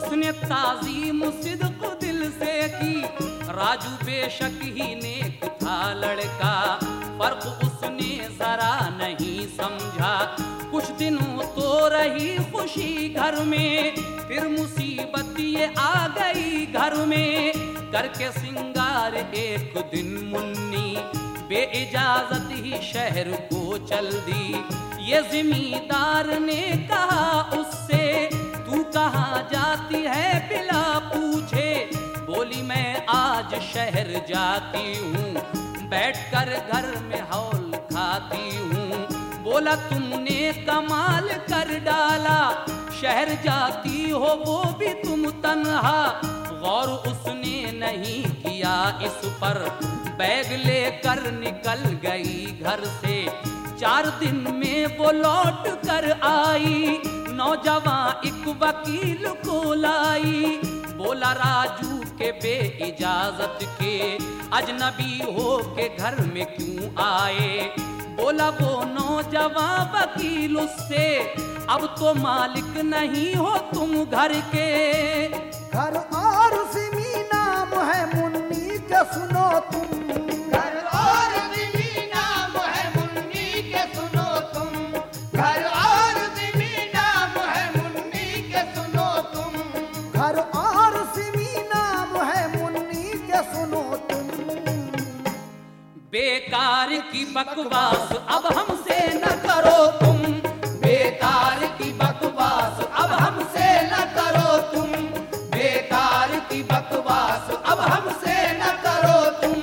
उसने ताजीम सिद्क दिल से की, राजू बेशक ही नेक था लड़का, फर्क उसने जरा नहीं समझा। कुछ दिनों तो रही खुशी घर में, फिर मुसीबत ये आ गई घर में। करके सिंगार एक दिन मुन्नी बेइजाजत ही शहर को चल दी। ये जिमीदार ने कहा उससे, तू कहाँ जाती है बिला पूछे। बोली मैं आज शहर जाती हूँ, बैठकर घर में हौल खाती हूँ। बोला तुमने कमाल कर डाला, शहर जाती हो वो भी तुम तन्हा। गौर उसने नहीं किया इस पर, बैग लेकर निकल गई घर से। 4 दिन में वो लौट कर आई, नौजवान एक वकील को लाई। बोला राजू के बेइजाजत के अजनबी हो के घर में क्यों आए। बोला वो नौजवान वकील उससे, अब तो मालिक नहीं हो तुम घर के। घर और सिमी नाम है मुन्नी के सुनो तुम, घर और जिमी नाम है मुन्नी के सुनो तुम, घर और जिमी नाम है मुन्नी के सुनो तुम, घर और सिमी नाम है मुन्नी के सुनो तुम। बेकार की बकवास अब हमसे न करो तुम, बेकार की बकवास अब हमसे न करो तुम, बेकार की बकवास अब हमसे न करो तुम।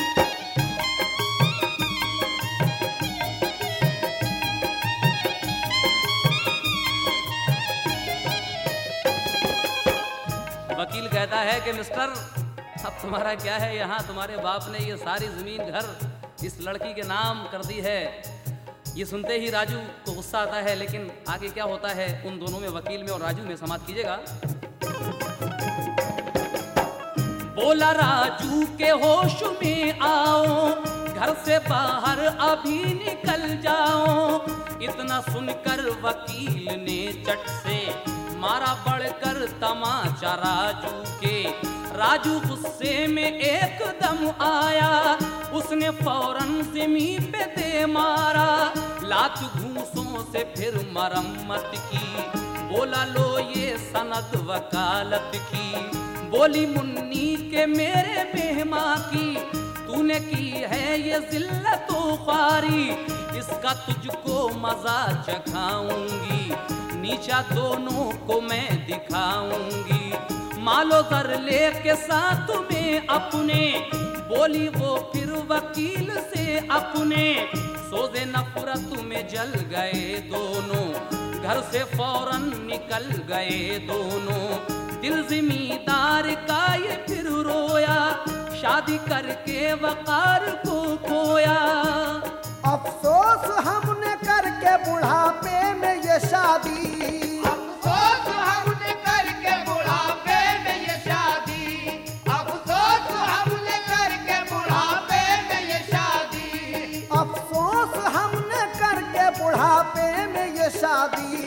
वकील कहता है कि मिस्टर अब तुम्हारा क्या है, यहाँ तुम्हारे बाप ने ये सारी जमीन घर इस लड़की के नाम कर दी है। ये सुनते ही राजू को गुस्सा आता है, लेकिन आगे क्या होता है उन दोनों में, वकील में और राजू में, समाप्त कीजिएगा। बोला राजू के होश में आओ, घर से बाहर अभी निकल जाओ। इतना सुनकर वकील ने चट से मारा बढ़कर तमाचा राजू के। राजू गुस्से में एकदम आया, उसने फौरन ज़मीन पे दे मारा। लात घूंसों से फिर मरम्मत की, बोला लो ये सनद वकालत की। बोली मुन्नी के मेरे मेहमा की, तूने की है ये जिल्लतो ख्वारी। इसका तुझको मजा चखाऊंगी, नीचा दोनों को मैं दिखाऊंगी। मालो दर ले के साथ में अपने, बोली वो फिर वकील से अपने। सोजे नफरत में जल गए दोनों, घर से फौरन निकल गए दोनों। दिल जिमीदार का ये फिर रोया, शादी करके वकार को खोया। अफसोस हमने करके बुढ़ापे में ये शादी, अफसोस हमने करके बुढ़ापे में ये शादी, अफसोस हमने करके बुढ़ापे में ये शादी, अफसोस हमने करके बुढ़ापे में ये शादी।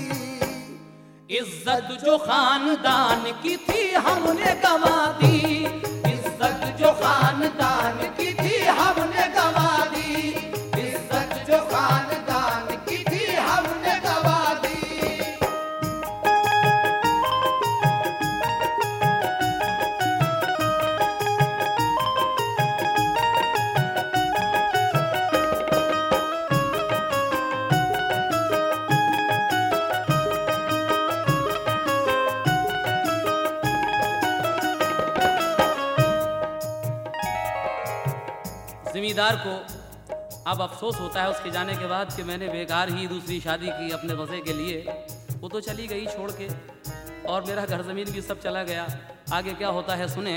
इज्जत जो खानदान की थी हमने गंवा दी, इज्जत जो खानदान की थी हमने गंवा दी, इज्जत जो खानदान की थी हमने गंवा दी। जिमीदार को अब अफसोस होता है उसके जाने के बाद कि मैंने बेकार ही दूसरी शादी की अपने बसे के लिए। वो तो चली गई छोड़ के, और मेरा घर जमीन भी सब चला गया। आगे क्या होता है सुने।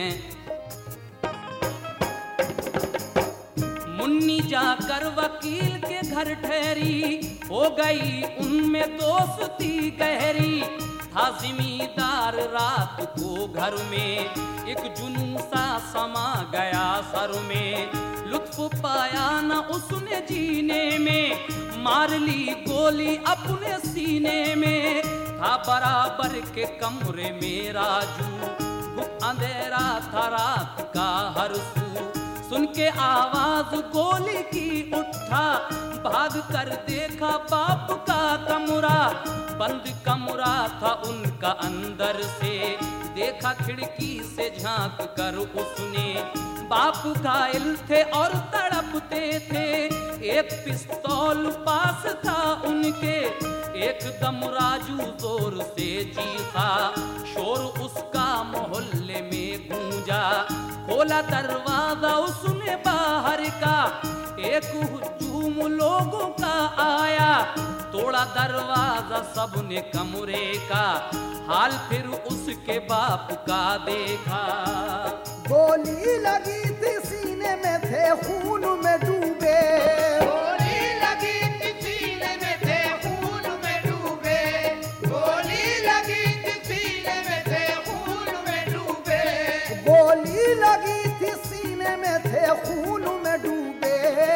मुन्नी जाकर वकील के घर ठहरी, हो गई उनमें दोस्ती गहरी। था जिमीदार रात को घर में, एक जुनून सा समा गया सर में। लुत्फ पाया न उसने जीने में, मार ली गोली अपने सीने में। था बराबर के कमरे में राजू, अंधेरा था रात का हर सू, सुन के आवाज गोली की उठा, भाग कर देखा बाप का कमरा, बंद कमरा था उनका अंदर से, देखा खिड़की से झांक कर उसने, बाप घायल थे और तड़पते थे, एक पिस्तौल पास था उनके, एकदम राजू जोर से चीखा, शोर उसका मोहल्ले में गूंजा, खोला दरवाजा उसने बाहर का, एक हुजूम लोगों का आया, तोड़ा दरवाजा सबने कमरे का, हाल फिर उसके बाप का देखा। गोली लगी थी सीने में, थे खून में डूबे, गोली लगी थी सीने में, थे खून में डूबे, गोली लगी थी सीने में, थे खून में डूबे, गोली लगी थी सीने में, थे खून में डूबे।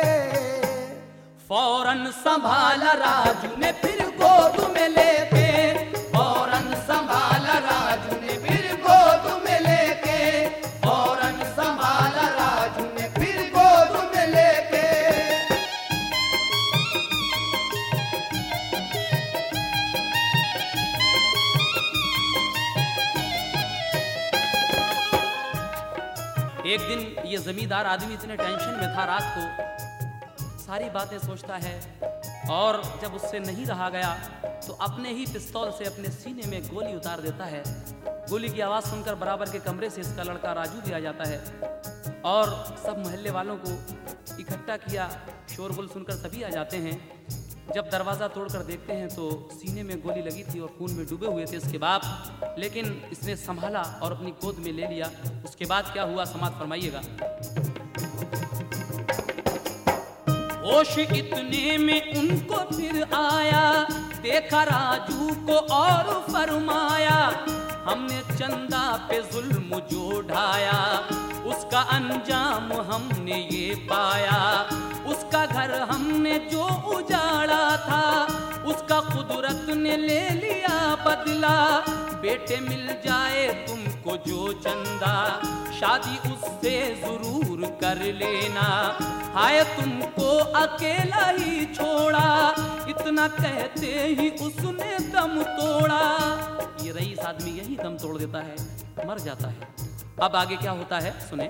फौरन संभाला राजू ने फिर गोद में लेके, फौरन संभाला राजू ने फिर गोद में लेके, फौरन संभाला राजू ने फिर गोद में लेके। एक दिन ये जमींदार आदमी इतने टेंशन में था, रात को सारी बातें सोचता है, और जब उससे नहीं रहा गया तो अपने ही पिस्तौल से अपने सीने में गोली उतार देता है। गोली की आवाज़ सुनकर बराबर के कमरे से इसका लड़का राजू भी आ जाता है, और सब मोहल्ले वालों को इकट्ठा किया, शोरगुल सुनकर सभी आ जाते हैं। जब दरवाज़ा तोड़कर देखते हैं तो सीने में गोली लगी थी और खून में डूबे हुए थे इसके बाप, लेकिन इसने संभाला और अपनी गोद में ले लिया। उसके बाद क्या हुआ समाप्त फरमाइएगा। होश इतने में उनको फिर आया, देखा राजू को और फरमाया, हमने चंदा पे जुल्म जो ढाया, उसका अंजाम हमने ये पाया, उसका घर हमने जो उजाड़ा था, उसका कुदरत ने ले लिया बदला, बेटे मिल जाए तुमको जो चंदा, शादी उससे जरूर कर लेना, हाय तुमको अकेला ही छोड़ा, इतना कहते ही उसने दम तोड़ा। ये रईस आदमी यही दम तोड़ देता है, मर जाता है। अब आगे क्या होता है सुने।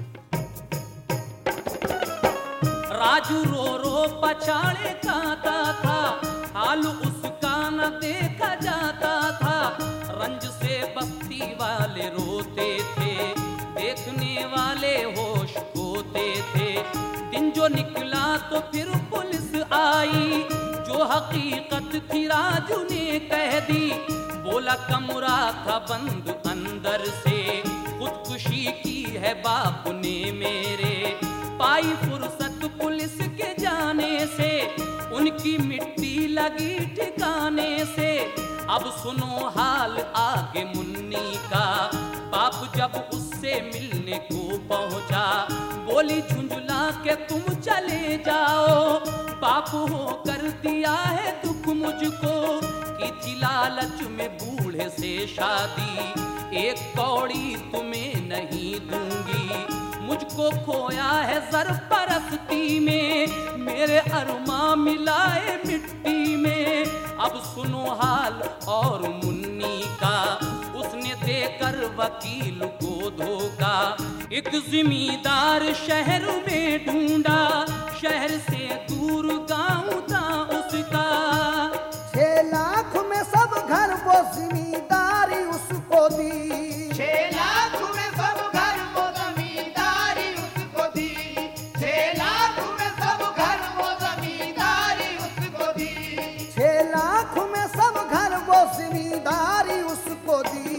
राजू रो रो पछाड़े खाता था, हाल उसका न देखा जाता था, रंज से बस्ती वाले रोते थे, देखने वाले होश खोते थे। दिन जो निकला तो फिर पुलिस आई, जो हकीकत थी राजू ने कह दी, बोला कमरा था बंद अंदर से, खुदकुशी की है बाप ने मेरे, पाई फुर्सत पुलिस के जाने से, उनकी मिट्टी लगी ठिकाने से। अब सुनो हाल आगे मुन्नी का, बाप जब उससे मिलने को पहुंचा, बोली झुंझुला के तुम चले जाओ, बाप हो कर दिया है दुख मुझको, की थी लालच में बूढ़े से शादी, एक कौड़ी तुम्हें नहीं दूंगी, मुझको खोया है सरपरस्ती में, मेरे अरमा मिलाए मिट्टी में। अब सुनो हाल और मुन्नी का, उसने देकर वकील को धोखा, एक जिम्मेदार शहर में ढूंढा, शहर से दूर गांव था उसका। 6 लाख में सब घर वो जिम्मेदारी उसको दी, 6 लाख में सब घर वो जमींदारी उसको दी, 6 लाख में सब घर वो जमींदारी उसको दी, 6 लाख में सब घर वो जिम्मेदारी उसको दी।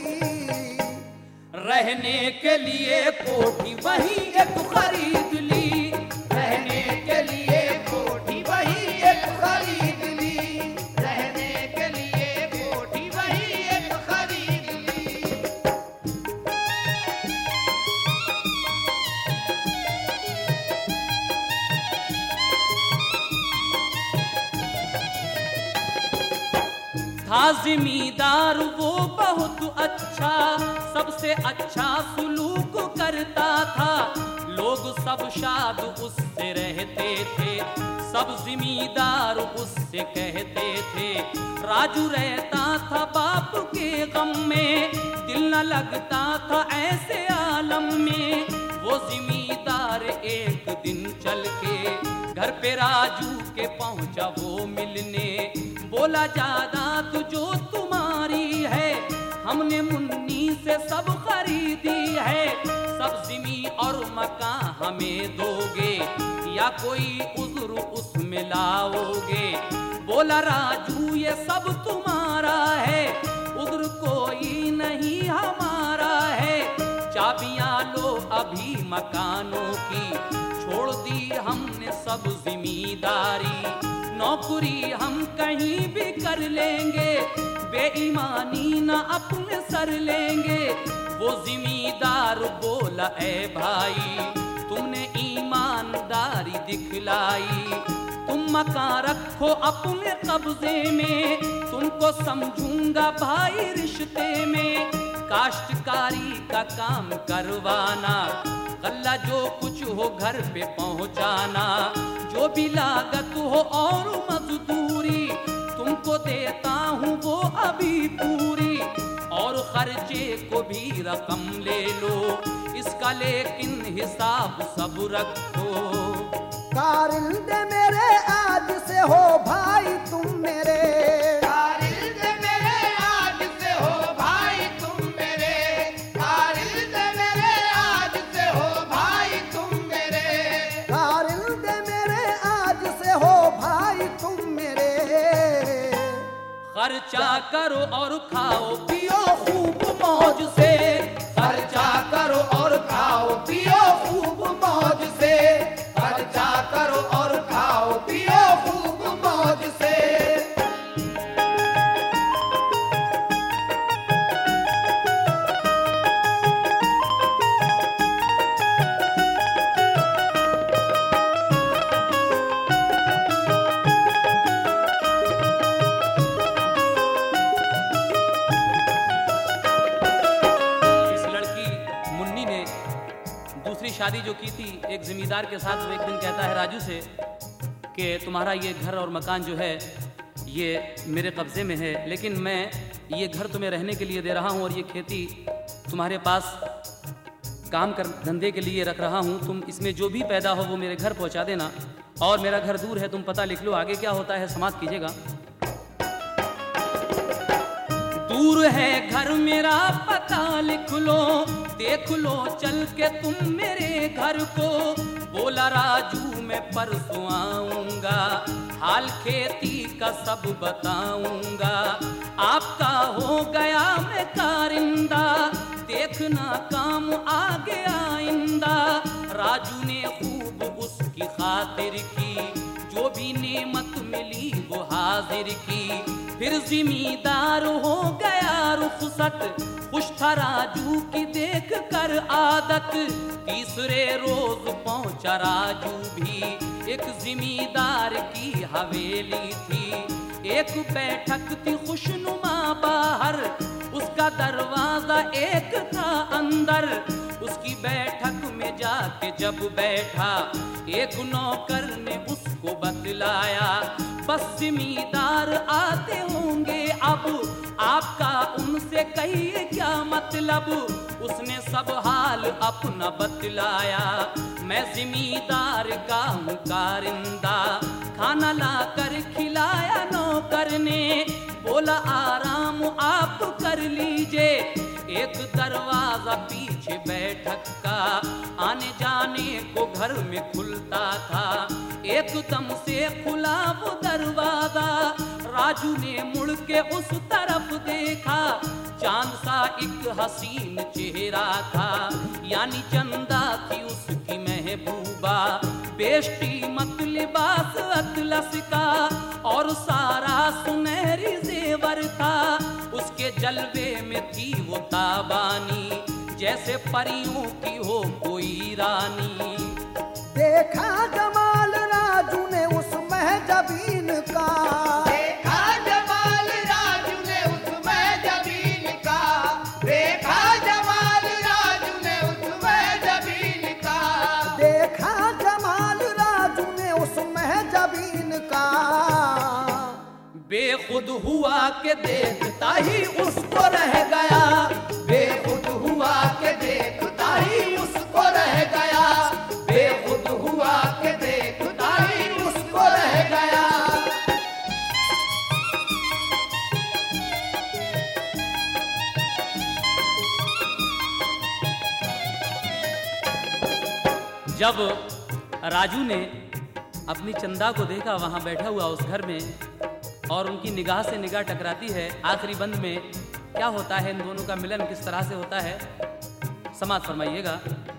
रहने के लिए कोठी वही एक खरीद ली, रहने के लिए कोठी वही एक खरीद ली, रहने के लिए कोठी वही एक खरीद ली। था जिमीदार वो बहुत अच्छा, सबसे अच्छा सुलूक करता था, लोग सब शाद उससे रहते थे, सब जिमीदार उससे कहते थे। राजू रहता था बाप के गम में, दिल न लगता था ऐसे आलम में। वो जिमीदार एक दिन चल के घर पे राजू के पहुंचा वो मिलने, बोला जायदाद जो तुम्हारी है हमने मुन्नी से सब खरीदी है, सब जिमी और मकान हमें दोगे या कोई उज़्र उसमें लाओगे। बोला राजू ये सब तुम्हारा है, उज़्र कोई नहीं हमारा है, चाबियां लो अभी मकानों की, छोड़ दी हमने सब जिम्मेदारी, नौकरी हम कहीं भी कर लेंगे, बेईमानी ना अपने सर लेंगे। वो जिम्मेदार बोला ए भाई तुमने ईमानदारी दिखलाई, तुम मकान रखो अपने कब्जे में, तुमको समझूंगा भाई रिश्ते में, काश्तकारी का काम करवाना, गल्ला जो कुछ हो घर पे पहुंचाना, जो भी लागत हो और मजदूरी तुमको देता हूँ वो अभी पूरी, और खर्चे को भी रकम ले लो इसका लेकिन हिसाब सब रखो। कारिंदे मेरे आज से हो भाई तुम मेरे, कारिंदे मेरे आज से हो भाई तुम मेरे, कारिंदे मेरे आज से हो भाई तुम मेरे, कारिंदे मेरे आज से हो भाई तुम मेरे। खर्चा करो और खाओ पियो खूब मौज से, खर्चा करो और खाओ पियो खूब मौज से, खर्चा करो और खाओ पियो खूब मौज से। शादी जो की थी एक जिम्मेदार के साथ, वो एक दिन कहता है राजू से कि तुम्हारा ये घर और मकान जो है ये मेरे कब्जे में है, लेकिन मैं ये घर तुम्हें रहने के लिए दे रहा हूँ और ये खेती तुम्हारे पास काम कर धंधे के लिए रख रहा हूँ, तुम इसमें जो भी पैदा हो वो मेरे घर पहुँचा देना, और मेरा घर दूर है तुम पता लिख लो, आगे क्या होता है समाप्त कीजिएगा। दूर है घर मेरा पता लिख लो, देख लो चल के तुम मेरे घर को। बोला राजू मैं परसों आऊंगा, हाल खेती का सब बताऊंगा, आपका हो गया मैं कारिंदा, देखना काम आगे आइंदा। राजू ने खूब उसकी खातिर की, जो भी नेमत मिली वो हाजिर की, फिर जिम्मेदार हो गया रुखसत, खुश था राजू की देख कर आदत। तीसरे रोज पहुंचा राजू भी, एक जिम्मेदार की हवेली थी, एक बैठक थी खुशनुमा बाहर, उसका दरवाजा एक था अंदर। उसकी बैठक में जाके जब बैठा, एक नौकर ने उसको बतलाया, बस जिम्मेदार आते होंगे अब, आपका उनसे कहिए क्या मतलब। उसने सब हाल अपना बतलाया, मैं जिम्मेदार का हूँ कारिंदा, खाना ला कर खिलाया नौकर ने, बोला आराम आप कर लीजिए। एक दरवाजा पीछे बैठक का, आने जाने को घर में खुलता था, एकदम से खुला वो दरवाजा। राजू ने मुड़ के उस तरफ देखा, चांद सा एक हसीन चेहरा था, यानी चंदा थी उसकी महबूबा, बेष्टी मत लिबास अतलस का, और सारा सुनहरी जेवर था। उसके जलवे में थी वो ताबानी, जैसे परियों की हो कोई रानी। देखा जमाल राजू ने उस महजबीन का, देखा जमाल राजू ने बेखुद हुआ के देखता ही उसको रह गया, बेखुद हुआ के देखता ही उसको रह गया, बेखुद हुआ के देखता ही उसको रह गया। जब राजू ने अपनी चंदा को देखा वहां बैठा हुआ उस घर में, और उनकी निगाह से निगाह टकराती है, आखिरी बंद में क्या होता है, इन दोनों का मिलन किस तरह से होता है, समाप्त फरमाइएगा।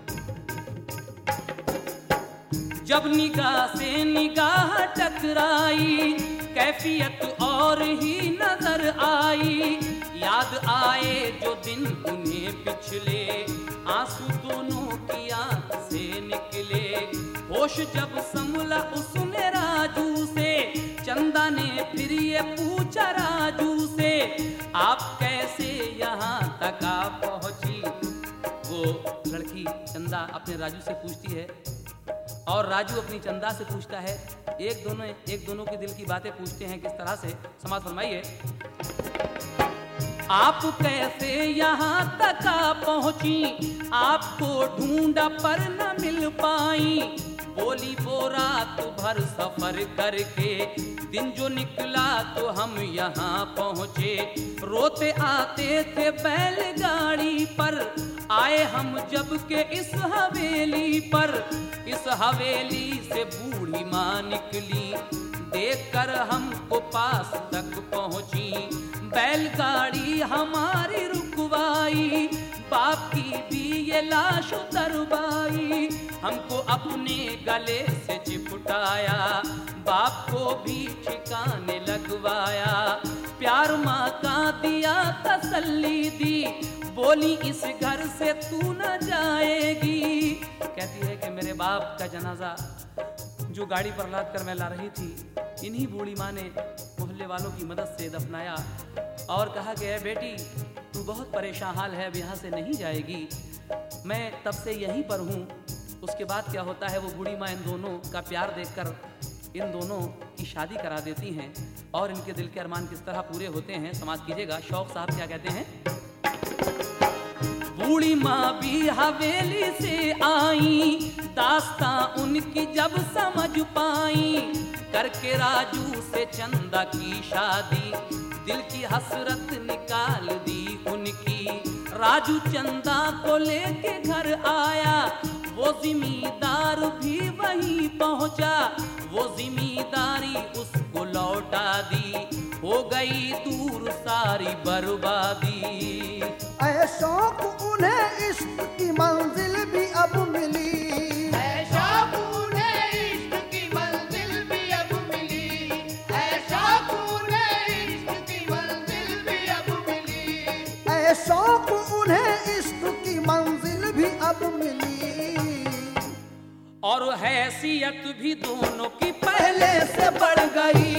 जब निगाह से निगाह टकराई, कैफियत और ही नजर आई, याद आए जो दिन उन्हें पिछले, आंसू दोनों की आंख से निकले। होश जब संभला उसने राजू से, चंदा ने फिर ये पूछा राजू से, आप कैसे यहाँ तक आ पहुंची। वो लड़की चंदा अपने राजू से पूछती है और राजू अपनी चंदा से पूछता है। एक दोनों के दिल की बातें पूछते हैं किस तरह से, समाप्त फरमाइए। आप कैसे यहाँ तक आ पहुंची, आपको ढूंढा पर न मिल पाई, बोली वो रात भर सफर करके, दिन जो निकला तो हम यहाँ पहुँचे, रोते आते थे बैलगाड़ी पर, आए हम जब के इस हवेली पर, इस हवेली से बूढ़ी माँ निकली, देखकर हमको पास तक पहुँची, बैलगाड़ी हमारी रुकवाई, बाप की भी ये लाश उतरवाई, हमको अपने गले से चिपटाया, बाप को भी ठिकाने लगवाया, प्यार माँ का दिया तसल्ली दी, बोली इस घर से तू न जाएगी। कहती है कि मेरे बाप का जनाजा जो गाड़ी पर लाद कर मैं ला रही थी, इन्हीं बूढ़ी माँ ने मोहल्ले वालों की मदद से दफनाया, और कहा कि बेटी तू बहुत परेशान हाल है, अब यहाँ से नहीं जाएगी, मैं तब से यहीं पर हूँ। उसके बाद क्या होता है, वो बूढ़ी माँ इन दोनों का प्यार देखकर इन दोनों की शादी करा देती हैं, और इनके दिल के अरमान किस तरह पूरे होते हैं, समाप्त कीजिएगा। शौक साहब क्या कहते हैं। बूढ़ी माँ भी हवेली से आई, दास्तां उनकी जब समझ पाई, करके राजू से चंदा की शादी, दिल की हसरत निकाल दी उनकी, राजू चंदा को लेके घर आया, वो जिम्मेदार भी वहीं पहुंचा, वो जिम्मेदारी उसको लौटा दी, हो गई दूर सारी बर्बादी। ऐ शौक उन्हें इश्क की मंजिल भी अब मिली, ऐ शौक उन्हें इश्क की मंजिल भी अब मिली, ऐ शौक उन्हें इश्क की मंजिल भी अब मिली, ऐ शौक उन्हें इश्क की मंजिल भी अब मिली, और हैसियत भी दोनों की पहले से बढ़ गई,